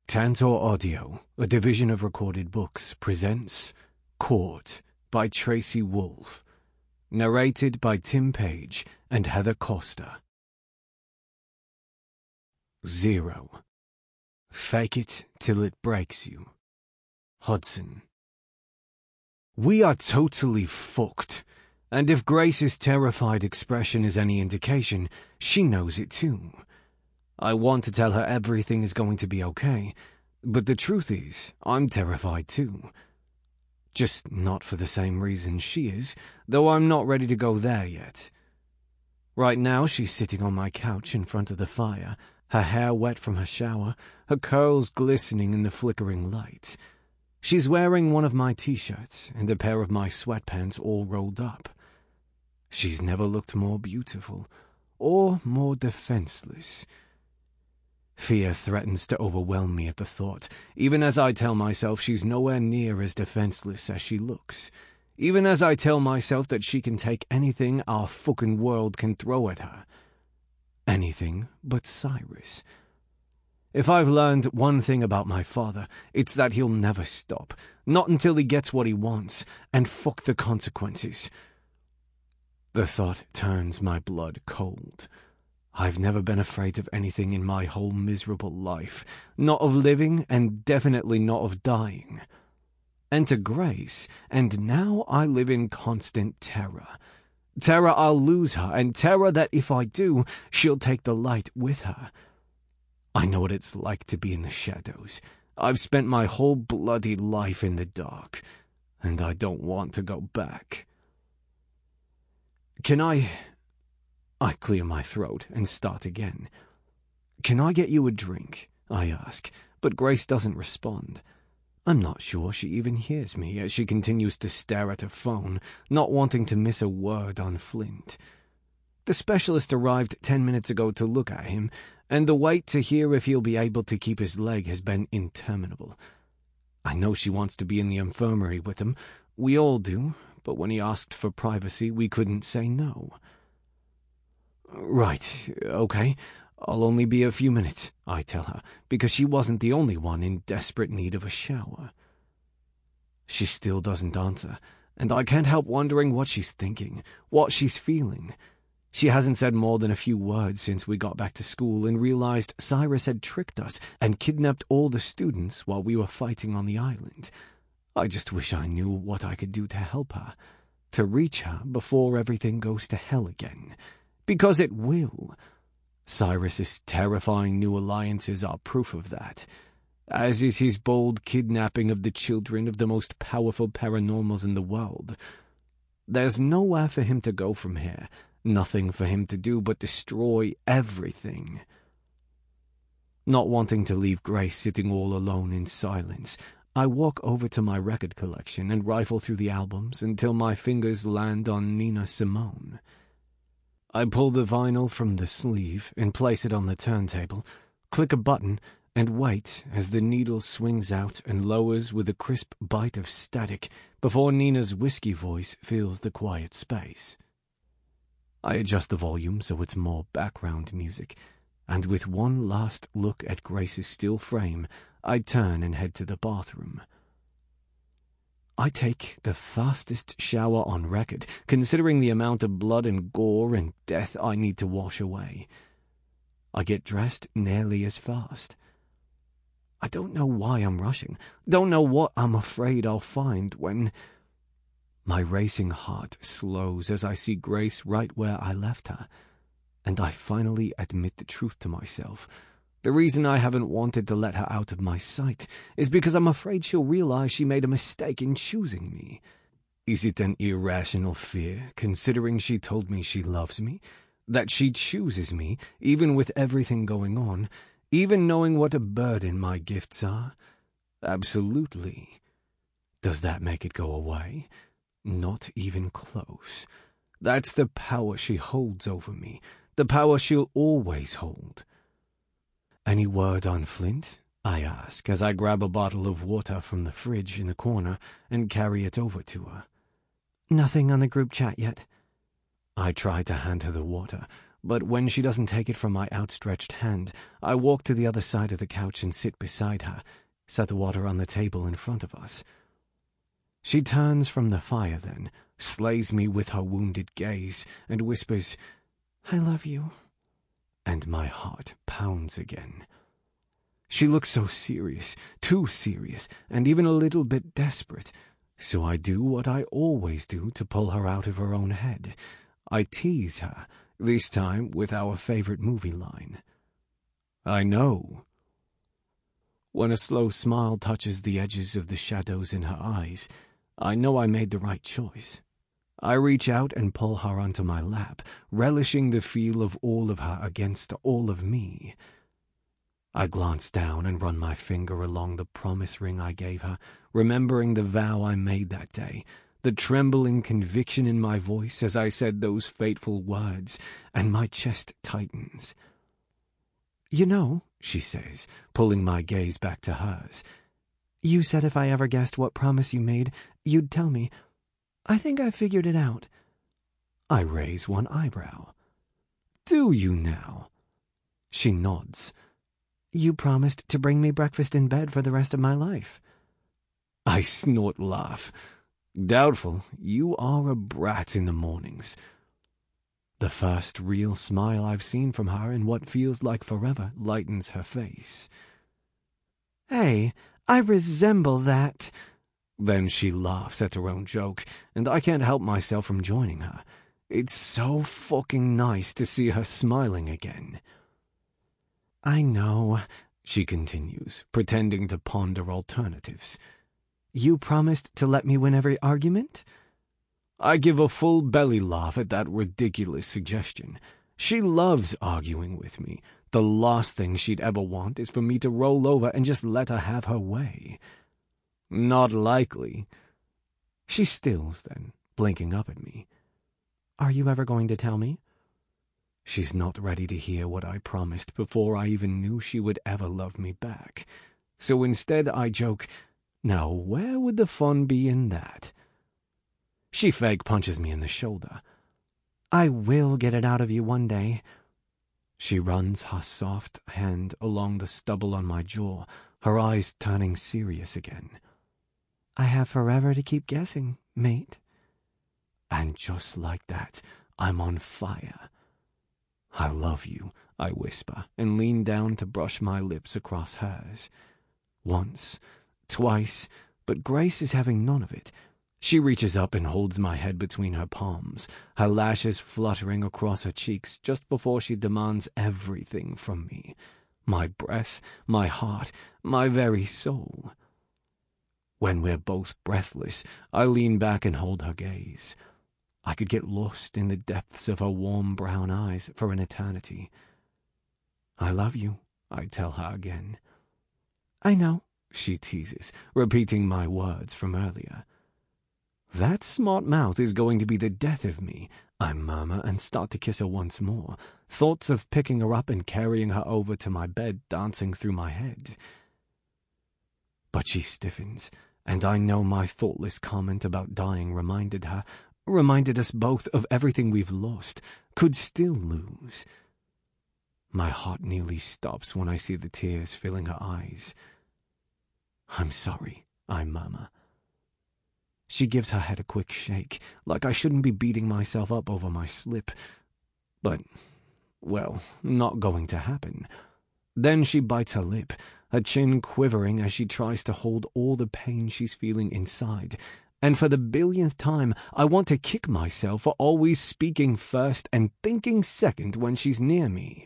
Tantor Audio, a division of Recorded Books, presents Court by Tracy Wolff, narrated by Tim Page and Heather Costa. 0. Fake it till it breaks you. Hudson. We are totally fucked, and if Grace's terrified expression is any indication, she knows it too. I want to tell her everything is going to be okay, but the truth is, I'm terrified too. Just not for the same reason she is, though I'm not ready to go there yet. Right now, she's sitting on my couch in front of the fire, her hair wet from her shower, her curls glistening in the flickering light. She's wearing one of my t-shirts and a pair of my sweatpants all rolled up. She's never looked more beautiful or more defenseless. Fear threatens to overwhelm me at the thought, even as I tell myself she's nowhere near as defenseless as she looks, even as I tell myself that she can take anything our fucking world can throw at her. Anything but Cyrus. If I've learned one thing about my father, it's that he'll never stop, not until he gets what he wants, and fuck the consequences. The thought turns my blood cold. I've never been afraid of anything in my whole miserable life, not of living and definitely not of dying. Enter Grace, and now I live in constant terror. Terror I'll lose her, and terror that if I do, she'll take the light with her. I know what it's like to be in the shadows. I've spent my whole bloody life in the dark, and I don't want to go back. Can I clear my throat and start again. Can I get you a drink? I ask, but Grace doesn't respond. I'm not sure she even hears me as she continues to stare at her phone, not wanting to miss a word on Flint. The specialist arrived 10 minutes ago to look at him, and the wait to hear if he'll be able to keep his leg has been interminable. I know she wants to be in the infirmary with him. We all do, but when he asked for privacy, we couldn't say no. Right, okay. I'll only be a few minutes, I tell her, because she wasn't the only one in desperate need of a shower. She still doesn't answer, and I can't help wondering what she's thinking, what she's feeling. She hasn't said more than a few words since we got back to school and realized Cyrus had tricked us and kidnapped all the students while we were fighting on the island. I just wish I knew what I could do to help her, to reach her before everything goes to hell again. Because it will. Cyrus's terrifying new alliances are proof of that, as is his bold kidnapping of the children of the most powerful paranormals in the world. There's nowhere for him to go from here, nothing for him to do but destroy everything. Not wanting to leave Grace sitting all alone in silence, I walk over to my record collection and rifle through the albums until my fingers land on Nina Simone. I pull the vinyl from the sleeve and place it on the turntable, click a button, and wait as the needle swings out and lowers with a crisp bite of static before Nina's whiskey voice fills the quiet space. I adjust the volume so it's more background music, and with one last look at Grace's still frame, I turn and head to the bathroom. I take the fastest shower on record, considering the amount of blood and gore and death I need to wash away. I get dressed nearly as fast. I don't know why I'm rushing, don't know what I'm afraid I'll find when my racing heart slows as I see Grace right where I left her, and I finally admit the truth to myself. The reason I haven't wanted to let her out of my sight is because I'm afraid she'll realize she made a mistake in choosing me. Is it an irrational fear, considering she told me she loves me, that she chooses me, even with everything going on, even knowing what a burden my gifts are? Absolutely. Does that make it go away? Not even close. That's the power she holds over me, the power she'll always hold. Any word on Flint? I ask as I grab a bottle of water from the fridge in the corner and carry it over to her. Nothing on the group chat yet. I try to hand her the water, but when she doesn't take it from my outstretched hand, I walk to the other side of the couch and sit beside her, set the water on the table in front of us. She turns from the fire then, slays me with her wounded gaze, and whispers, "I love you." And my heart pounds again. She looks so serious, too serious, and even a little bit desperate, so I do what I always do to pull her out of her own head. I tease her, this time with our favorite movie line. "I know." When a slow smile touches the edges of the shadows in her eyes, I know I made the right choice. I reach out and pull her onto my lap, relishing the feel of all of her against all of me. I glance down and run my finger along the promise ring I gave her, remembering the vow I made that day, the trembling conviction in my voice as I said those fateful words, and my chest tightens. "You know," she says, pulling my gaze back to hers, "you said if I ever guessed what promise you made, you'd tell me. I think I figured it out." I raise one eyebrow. "Do you now?" She nods. "You promised to bring me breakfast in bed for the rest of my life." I snort laugh. "Doubtful. You are a brat in the mornings." The first real smile I've seen from her in what feels like forever lightens her face. "Hey, I resemble that." Then she laughs at her own joke, and I can't help myself from joining her. It's so fucking nice to see her smiling again. "I know," she continues, pretending to ponder alternatives. "You promised to let me win every argument?" I give a full belly laugh at that ridiculous suggestion. She loves arguing with me. The last thing she'd ever want is for me to roll over and just let her have her way. Not likely. She stills then, blinking up at me. "Are you ever going to tell me?" She's not ready to hear what I promised before I even knew she would ever love me back. So instead I joke, "Now where would the fun be in that?" She fake punches me in the shoulder. "I will get it out of you one day." She runs her soft hand along the stubble on my jaw, her eyes turning serious again. "I have forever to keep guessing, mate." And just like that, I'm on fire. "I love you," I whisper, and lean down to brush my lips across hers. Once, twice, but Grace is having none of it. She reaches up and holds my head between her palms, her lashes fluttering across her cheeks just before she demands everything from me. My breath, my heart, my very soul. When we're both breathless, I lean back and hold her gaze. I could get lost in the depths of her warm brown eyes for an eternity. "I love you," I tell her again. "I know," she teases, repeating my words from earlier. "That smart mouth is going to be the death of me," I murmur and start to kiss her once more, thoughts of picking her up and carrying her over to my bed dancing through my head. But she stiffens, and I know my thoughtless comment about dying reminded us both of everything we've lost, could still lose. My heart nearly stops when I see the tears filling her eyes. "I'm sorry," I murmur. She gives her head a quick shake, like I shouldn't be beating myself up over my slip. But, well, not going to happen. Then she bites her lip, her chin quivering as she tries to hold all the pain she's feeling inside. And for the billionth time, I want to kick myself for always speaking first and thinking second when she's near me.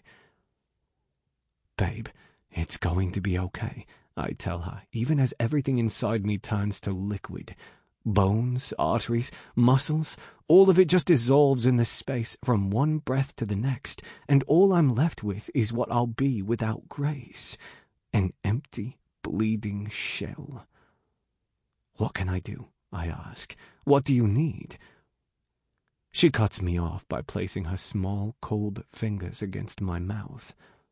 "Babe, it's going to be okay," I tell her, even as everything inside me turns to liquid. Bones, arteries, muscles, all of it just dissolves in the space from one breath to the next, and all I'm left with is what I'll be without Grace, an empty, bleeding shell. "What can I do?" I ask. "What do you need?" She cuts me off by placing her small, cold fingers against my mouth.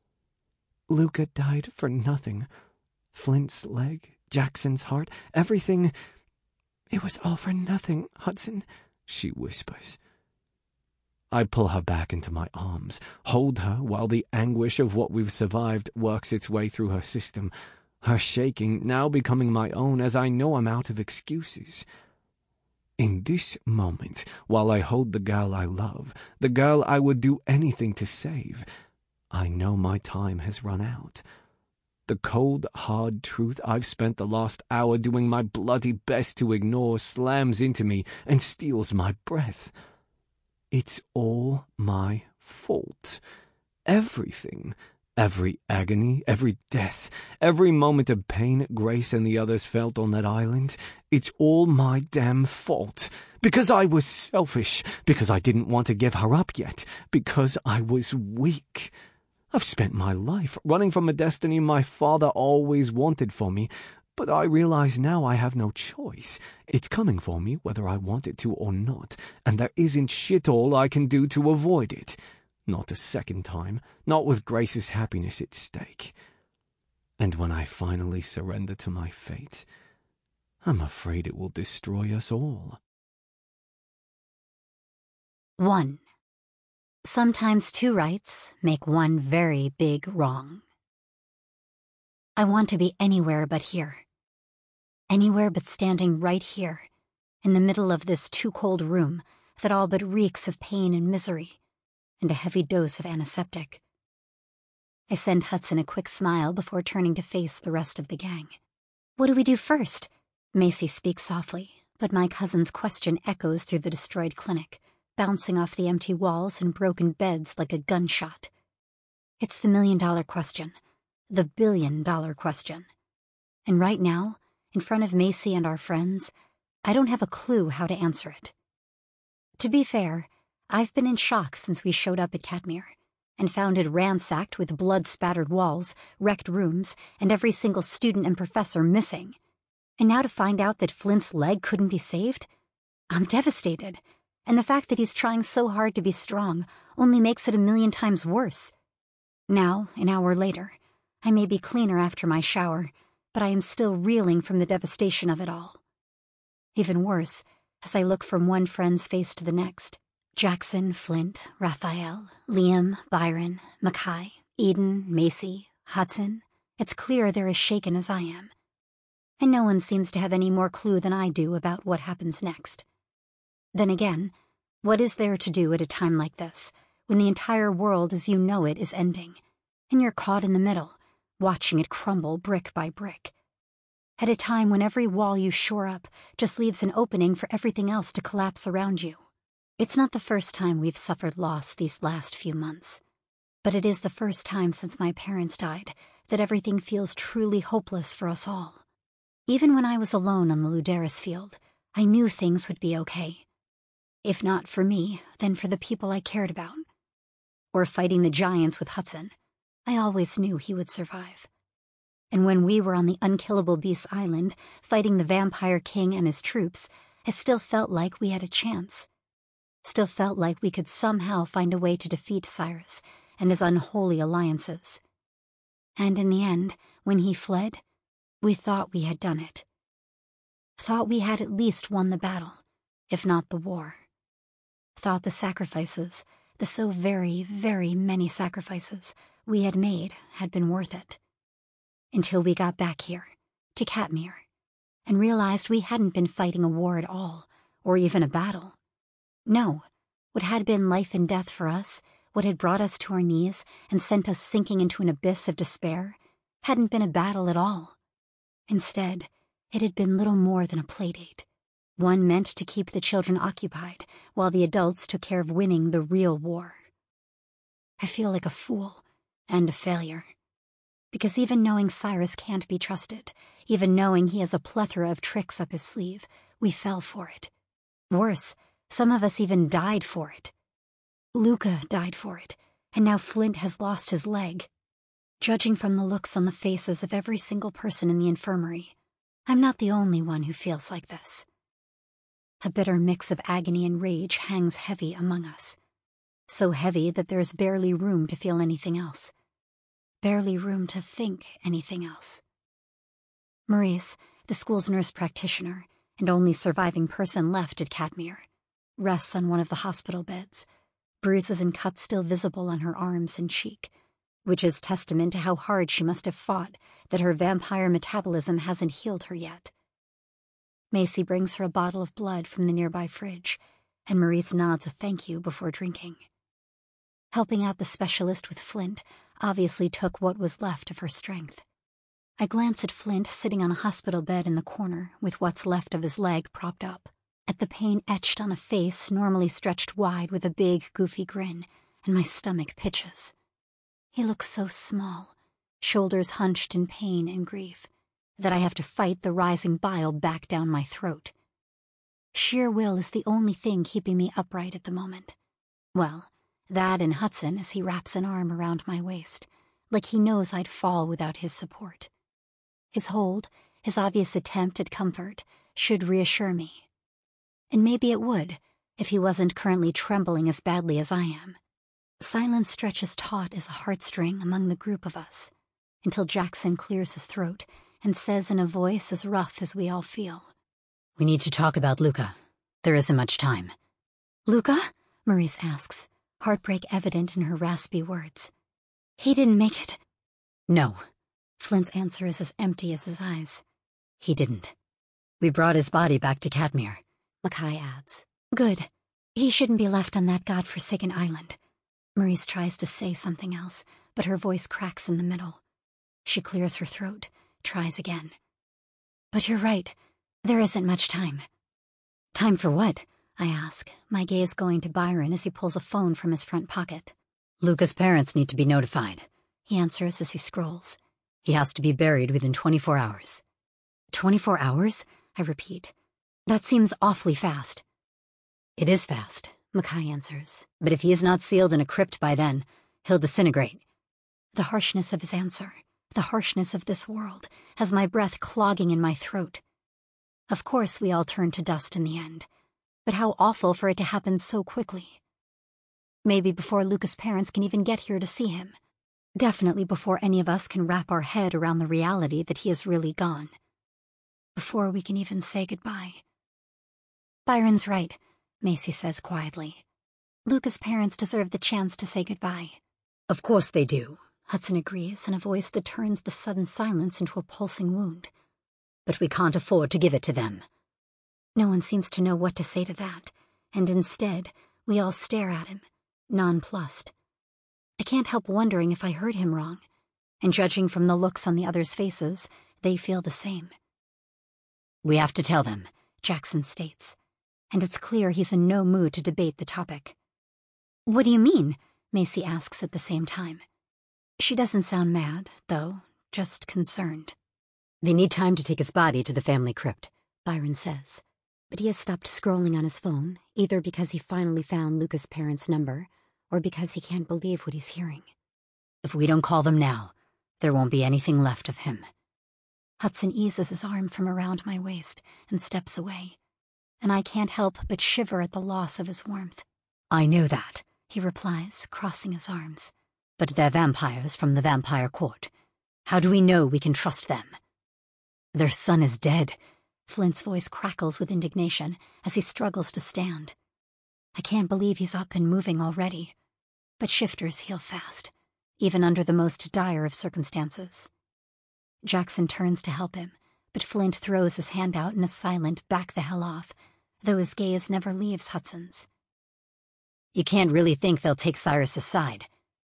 "Luca died for nothing. Flint's leg, Jackson's heart, everything. It was all for nothing, Hudson," she whispers. I pull her back into my arms, hold her while the anguish of what we've survived works its way through her system, her shaking now becoming my own as I know I'm out of excuses. In this moment, while I hold the girl I love, the girl I would do anything to save, I know my time has run out. The cold, hard truth I've spent the last hour doing my bloody best to ignore slams into me and steals my breath. It's all my fault. Everything. Every agony, every death, every moment of pain Grace and the others felt on that island, it's all my damn fault. Because I was selfish, because I didn't want to give her up yet, because I was weak. I've spent my life running from a destiny my father always wanted for me, but I realize now I have no choice. It's coming for me whether I want it to or not, and there isn't shit all I can do to avoid it. Not a second time, not with Grace's happiness at stake. And when I finally surrender to my fate, I'm afraid it will destroy us all. 1. Sometimes 2 rights make 1 very big wrong. I want to be anywhere but here. Anywhere but standing right here, in the middle of this too-cold room that all but reeks of pain and misery, and a heavy dose of antiseptic. I send Hudson a quick smile before turning to face the rest of the gang. What do we do first? Macy speaks softly, but my cousin's question echoes through the destroyed clinic, bouncing off the empty walls and broken beds like a gunshot. It's the $1 million question, the $1 billion question. And right now, in front of Macy and our friends, I don't have a clue how to answer it. To be fair, I've been in shock since we showed up at Katmere, and found it ransacked with blood-spattered walls, wrecked rooms, and every single student and professor missing. And now to find out that Flint's leg couldn't be saved? I'm devastated, and the fact that he's trying so hard to be strong only makes it 1,000,000 times worse. Now, an hour later, I may be cleaner after my shower, but I am still reeling from the devastation of it all. Even worse, as I look from one friend's face to the next, Jackson, Flint, Raphael, Liam, Byron, Mackay, Eden, Macy, Hudson, it's clear they're as shaken as I am. And no one seems to have any more clue than I do about what happens next. Then again, what is there to do at a time like this, when the entire world as you know it is ending, and you're caught in the middle, watching it crumble brick by brick? At a time when every wall you shore up just leaves an opening for everything else to collapse around you. It's not the first time we've suffered loss these last few months, but it is the first time since my parents died that everything feels truly hopeless for us all. Even when I was alone on the Ludaris field, I knew things would be okay. If not for me, then for the people I cared about. Or fighting the giants with Hudson, I always knew he would survive. And when we were on the unkillable Beast Island, fighting the Vampire King and his troops, I still felt like we had a chance. Still felt like we could somehow find a way to defeat Cyrus and his unholy alliances. And in the end, when he fled, we thought we had done it. Thought we had at least won the battle, if not the war. Thought the sacrifices, the so very, very many sacrifices we had made had been worth it. Until we got back here, to Katmere, and realized we hadn't been fighting a war at all, or even a battle. No, what had been life and death for us, what had brought us to our knees and sent us sinking into an abyss of despair, hadn't been a battle at all. Instead, it had been little more than a playdate, one meant to keep the children occupied while the adults took care of winning the real war. I feel like a fool and a failure, because even knowing Cyrus can't be trusted, even knowing he has a plethora of tricks up his sleeve, we fell for it. Worse, some of us even died for it. Luca died for it, and now Flint has lost his leg. Judging from the looks on the faces of every single person in the infirmary, I'm not the only one who feels like this. A bitter mix of agony and rage hangs heavy among us. So heavy that there is barely room to feel anything else. Barely room to think anything else. Maurice, the school's nurse practitioner, and only surviving person left at Katmere, rests on one of the hospital beds, bruises and cuts still visible on her arms and cheek, which is testament to how hard she must have fought that her vampire metabolism hasn't healed her yet. Macy brings her a bottle of blood from the nearby fridge, and Maurice nods a thank you before drinking. Helping out the specialist with Flint obviously took what was left of her strength. I glance at Flint sitting on a hospital bed in the corner with what's left of his leg propped up, at the pain etched on a face normally stretched wide with a big, goofy grin, and my stomach pitches. He looks so small, shoulders hunched in pain and grief, that I have to fight the rising bile back down my throat. Sheer will is the only thing keeping me upright at the moment. Well, that and Hudson as he wraps an arm around my waist, like he knows I'd fall without his support. His hold, his obvious attempt at comfort, should reassure me. And maybe it would, if he wasn't currently trembling as badly as I am. Silence stretches taut as a heartstring among the group of us, until Jackson clears his throat and says in a voice as rough as we all feel, "We need to talk about Luca. There isn't much time." "Luca?" Maurice asks, heartbreak evident in her raspy words. "He didn't make it." "No." Flint's answer is as empty as his eyes. "He didn't. We brought his body back to Katmere," Mackay adds. "Good. He shouldn't be left on that godforsaken island." Maurice tries to say something else, but her voice cracks in the middle. She clears her throat, tries again. "But you're right. There isn't much time." "Time for what?" I ask, my gaze going to Byron as he pulls a phone from his front pocket. "Luca's parents need to be notified," he answers as he scrolls. "He has to be buried within 24 hours. 24 hours? I repeat. That seems awfully fast. "It is fast," Mackay answers. "but if he is not sealed in a crypt by then, he'll disintegrate." The harshness of his answer, the harshness of this world, has my breath clogging in my throat. Of course we all turn to dust in the end, but how awful for it to happen so quickly. Maybe before Luca's parents can even get here to see him. Definitely before any of us can wrap our head around the reality that he is really gone. Before we can even say goodbye. Byron's right, Macy says quietly. Luca's parents deserve the chance to say goodbye. "Of course they do," Hudson agrees in a voice that turns the sudden silence into a pulsing wound. "But we can't afford to give it to them." No one seems to know what to say to that, and instead, we all stare at him, nonplussed. I can't help wondering if I heard him wrong, and judging from the looks on the others' faces, they feel the same. "We have to tell them," Jackson states, and it's clear he's in no mood to debate the topic. "What do you mean?" Macy asks at the same time. She doesn't sound mad, though, just concerned. "They need time to take his body to the family crypt," Byron says, but he has stopped scrolling on his phone, either because he finally found Luca's parents' number, or because he can't believe what he's hearing. "If we don't call them now, there won't be anything left of him." Hudson eases his arm from around my waist and steps away, and I can't help but shiver at the loss of his warmth. "I know that," he replies, crossing his arms. "But they're vampires from the vampire court. How do we know we can trust them?" "Their son is dead." Flint's voice crackles with indignation as he struggles to stand. I can't believe he's up and moving already, but shifters heal fast, even under the most dire of circumstances. Jackson turns to help him, but Flint throws his hand out in a silent back the hell off, though his gaze never leaves Hudson's. "You can't really think they'll take Cyrus's side."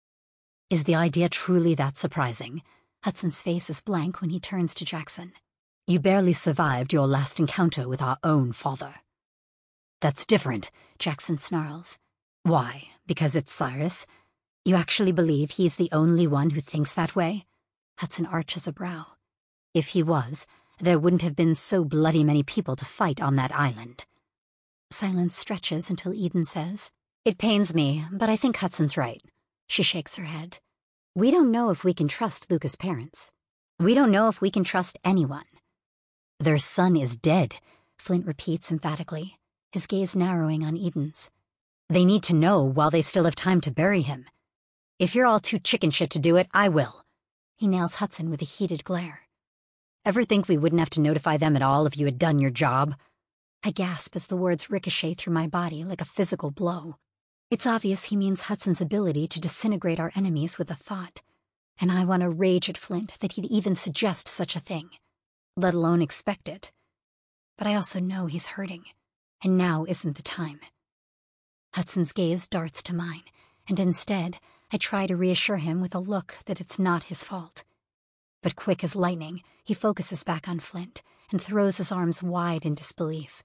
Is the idea truly that surprising? Hudson's face is blank when he turns to Jackson. "You barely survived your last encounter with our own father." "That's different," Jackson snarls. "Why? Because it's Cyrus? You actually believe he's the only one who thinks that way?" Hudson arches a brow. "If he was, there wouldn't have been so bloody many people to fight on that island." Silence stretches until Eden says, "It pains me, but I think Hudson's right." She shakes her head. "We don't know if we can trust Luca's parents. We don't know if we can trust anyone." "Their son is dead," Flint repeats emphatically, his gaze narrowing on Eden's. "They need to know while they still have time to bury him. If you're all too chicken shit to do it, I will." He nails Hudson with a heated glare. "Ever think we wouldn't have to notify them at all if you had done your job?" I gasp as the words ricochet through my body like a physical blow. It's obvious he means Hudson's ability to disintegrate our enemies with a thought, and I want to rage at Flint that he'd even suggest such a thing, let alone expect it. But I also know he's hurting, and now isn't the time. Hudson's gaze darts to mine, and instead, I try to reassure him with a look that it's not his fault. But quick as lightning, he focuses back on Flint and throws his arms wide in disbelief.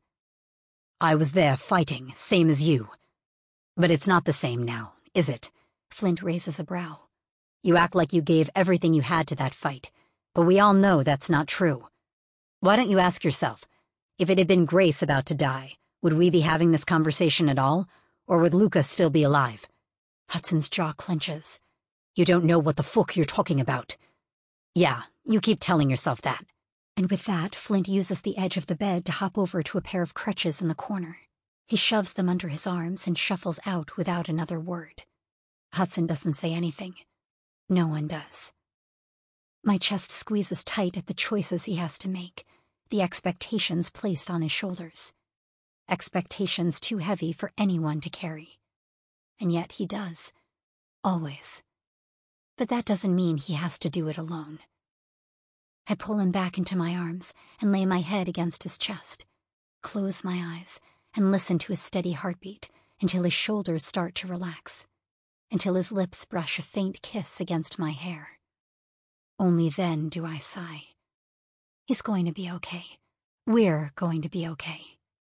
I was there fighting, same as you. But it's not the same now, is it? Flint raises a brow. You act like you gave everything you had to that fight, but we all know that's not true. Why don't you ask yourself, if it had been Grace about to die, would we be having this conversation at all, or would Lucas still be alive? Hudson's jaw clenches. You don't know what the fuck you're talking about. Yeah, you keep telling yourself that. And with that, Flint uses the edge of the bed to hop over to a pair of crutches in the corner. He shoves them under his arms and shuffles out without another word. Hudson doesn't say anything. No one does. My chest squeezes tight at the choices he has to make, the expectations placed on his shoulders. Expectations too heavy for anyone to carry. And yet he does. Always. But that doesn't mean he has to do it alone. I pull him back into my arms and lay my head against his chest, close my eyes, and listen to his steady heartbeat until his shoulders start to relax, until his lips brush a faint kiss against my hair. Only then do I sigh. He's going to be okay. We're going to be okay.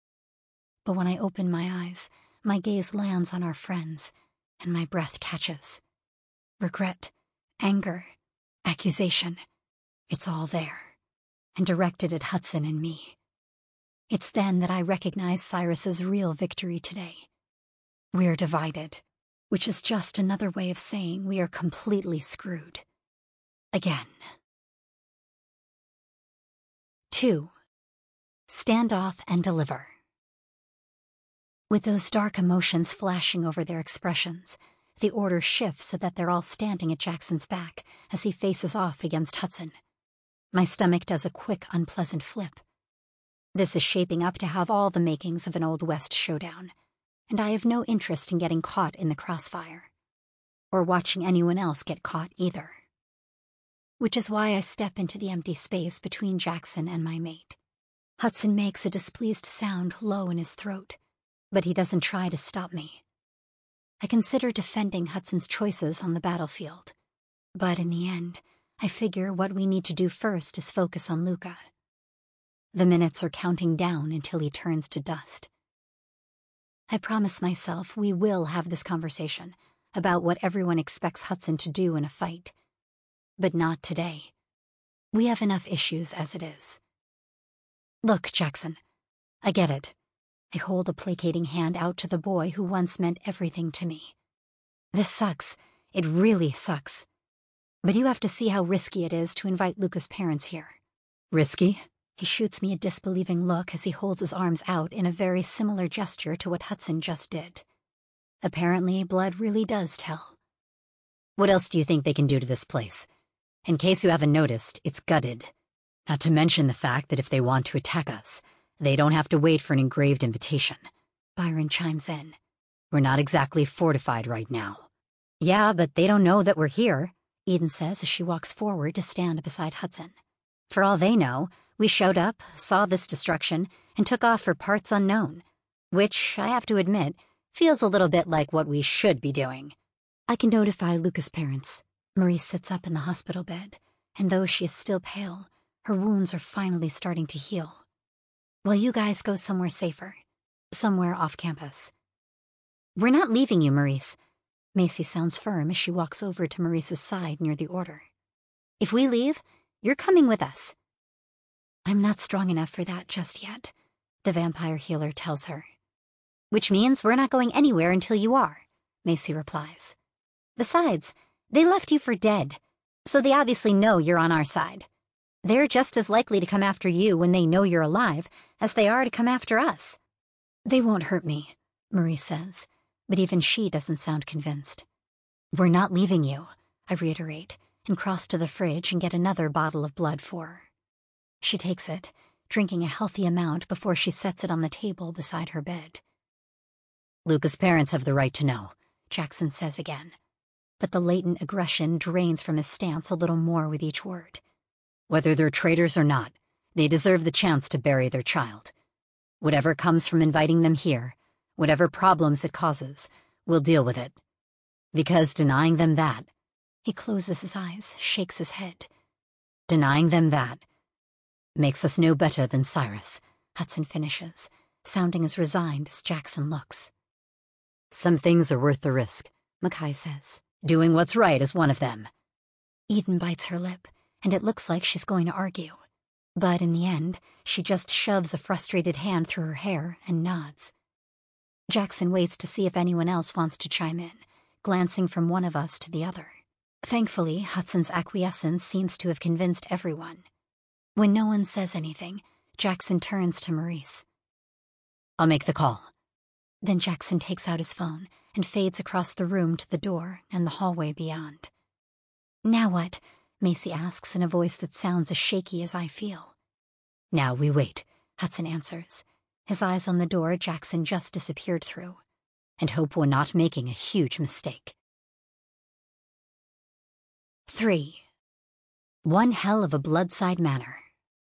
But when I open my eyes, my gaze lands on our friends, and my breath catches. Regret, anger, accusation, it's all there, and directed at Hudson and me. It's then that I recognize Cyrus's real victory today. We're divided, which is just another way of saying we are completely screwed. Again. 2. Stand off and deliver. With those dark emotions flashing over their expressions, the order shifts so that they're all standing at Jackson's back as he faces off against Hudson. My stomach does a quick, unpleasant flip. This is shaping up to have all the makings of an Old West showdown, and I have no interest in getting caught in the crossfire, or watching anyone else get caught either. Which is why I step into the empty space between Jackson and my mate. Hudson makes a displeased sound low in his throat, but he doesn't try to stop me. I consider defending Hudson's choices on the battlefield, but in the end, I figure what we need to do first is focus on Luca. The minutes are counting down until he turns to dust. I promise myself we will have this conversation about what everyone expects Hudson to do in a fight. But not today. We have enough issues as it is. Look, Jackson, I get it. I hold a placating hand out to the boy who once meant everything to me. This sucks. It really sucks. But you have to see how risky it is to invite Luca's parents here. Risky? He shoots me a disbelieving look as he holds his arms out in a very similar gesture to what Hudson just did. Apparently, blood really does tell. What else do you think they can do to this place? In case you haven't noticed, it's gutted. Not to mention the fact that if they want to attack us, they don't have to wait for an engraved invitation. Byron chimes in. We're not exactly fortified right now. Yeah, but they don't know that we're here, Eden says as she walks forward to stand beside Hudson. For all they know, we showed up, saw this destruction, and took off for parts unknown, which, I have to admit, feels a little bit like what we should be doing. I can notify Luca's parents. Marie sits up in the hospital bed, and though she is still pale, her wounds are finally starting to heal. While you guys go somewhere safer, somewhere off campus. We're not leaving you, Maurice. Macy sounds firm as she walks over to Maurice's side near the order. If we leave, you're coming with us. I'm not strong enough for that just yet, the vampire healer tells her. Which means we're not going anywhere until you are, Macy replies. Besides, they left you for dead, so they obviously know you're on our side. They're just as likely to come after you when they know you're alive as they are to come after us. They won't hurt me, Marie says, but even she doesn't sound convinced. We're not leaving you, I reiterate, and cross to the fridge and get another bottle of blood for her. She takes it, drinking a healthy amount before she sets it on the table beside her bed. Luca's parents have the right to know, Jackson says again. But the latent aggression drains from his stance a little more with each word. Whether they're traitors or not, they deserve the chance to bury their child. Whatever comes from inviting them here, whatever problems it causes, we'll deal with it. Because denying them that, he closes his eyes, shakes his head. Denying them that makes us no better than Cyrus, Hudson finishes, sounding as resigned as Jackson looks. Some things are worth the risk, Mackay says. Doing what's right is one of them. Eden bites her lip, and it looks like she's going to argue. But in the end, she just shoves a frustrated hand through her hair and nods. Jackson waits to see if anyone else wants to chime in, glancing from one of us to the other. Thankfully, Hudson's acquiescence seems to have convinced everyone. When no one says anything, Jackson turns to Maurice. I'll make the call. Then Jackson takes out his phone and fades across the room to the door and the hallway beyond. Now what? Macy asks in a voice that sounds as shaky as I feel. Now we wait, Hudson answers, his eyes on the door Jackson just disappeared through, and hope we're not making a huge mistake. 3. One hell of a Bloodside Manor.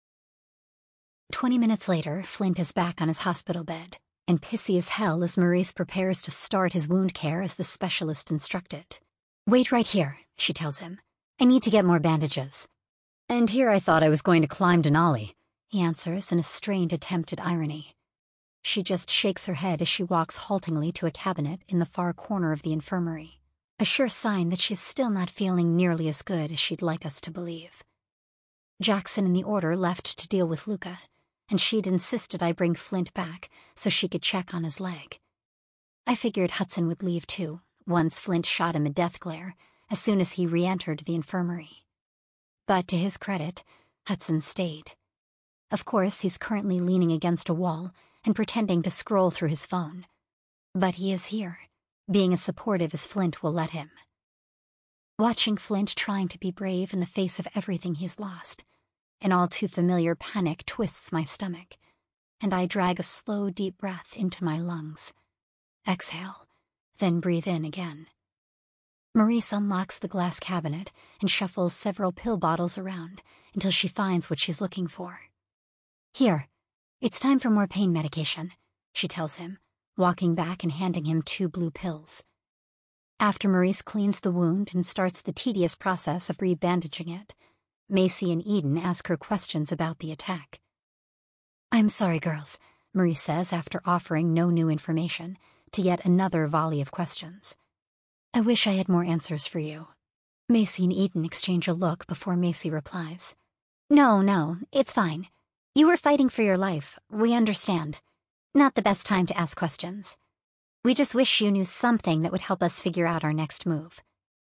20 minutes later, Flint is back on his hospital bed, and pissy as hell as Maurice prepares to start his wound care as the specialist instructed. Wait right here, she tells him. I need to get more bandages. And here I thought I was going to climb Denali, he answers in a strained attempt at irony. She just shakes her head as she walks haltingly to a cabinet in the far corner of the infirmary, a sure sign that she's still not feeling nearly as good as she'd like us to believe. Jackson and the Order left to deal with Luca, and she'd insisted I bring Flint back so she could check on his leg. I figured Hudson would leave too, once Flint shot him a death glare, as soon as he re-entered the infirmary. But to his credit, Hudson stayed. Of course, he's currently leaning against a wall and pretending to scroll through his phone. But he is here, being as supportive as Flint will let him. Watching Flint trying to be brave in the face of everything he's lost, an all-too-familiar panic twists my stomach, and I drag a slow, deep breath into my lungs. Exhale, then breathe in again. Maurice unlocks the glass cabinet and shuffles several pill bottles around until she finds what she's looking for. Here, it's time for more pain medication, she tells him, walking back and handing him 2 blue pills. After Maurice cleans the wound and starts the tedious process of re-bandaging it, Macy and Eden ask her questions about the attack. I'm sorry, girls, Maurice says after offering no new information to yet another volley of questions. I wish I had more answers for you. Macy and Eden exchange a look before Macy replies. No, it's fine. You were fighting for your life. We understand. Not the best time to ask questions. We just wish you knew something that would help us figure out our next move.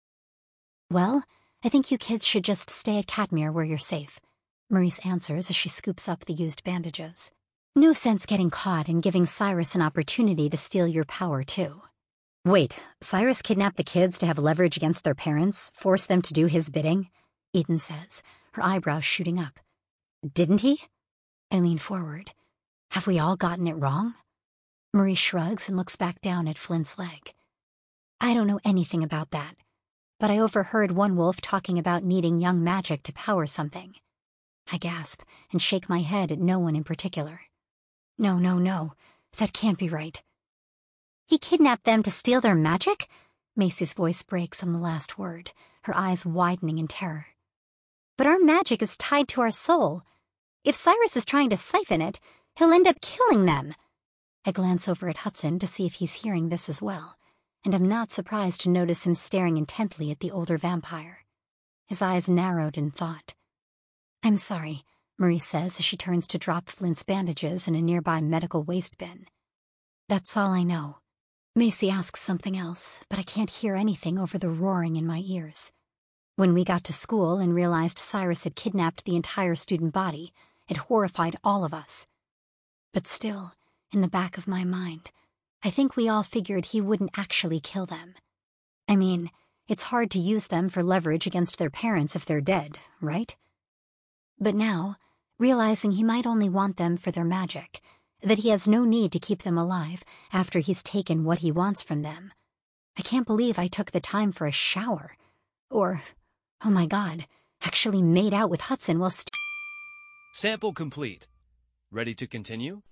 Well, I think you kids should just stay at Katmere where you're safe, Maurice answers as she scoops up the used bandages. No sense getting caught and giving Cyrus an opportunity to steal your power, too. Wait, Cyrus kidnapped the kids to have leverage against their parents, force them to do his bidding? Eden says, her eyebrows shooting up. Didn't he? I lean forward. Have we all gotten it wrong? Maurice shrugs and looks back down at Flint's leg. I don't know anything about that, but I overheard one wolf talking about needing young magic to power something. I gasp and shake my head at no one in particular. No, that can't be right. He kidnapped them to steal their magic? Macy's voice breaks on the last word, her eyes widening in terror. But our magic is tied to our soul. If Cyrus is trying to siphon it, he'll end up killing them. I glance over at Hudson to see if he's hearing this as well, and am not surprised to notice him staring intently at the older vampire. His eyes narrowed in thought. I'm sorry, Maurice says as she turns to drop Flint's bandages in a nearby medical waste bin. That's all I know. Macy asks something else, but I can't hear anything over the roaring in my ears. When we got to school and realized Cyrus had kidnapped the entire student body, it horrified all of us. But still, in the back of my mind, I think we all figured he wouldn't actually kill them. I mean, it's hard to use them for leverage against their parents if they're dead, right? But now, realizing he might only want them for their magic, that he has no need to keep them alive after he's taken what he wants from them. I can't believe I took the time for a shower. Or, oh my God, actually made out with Hudson while Sample complete. Ready to continue?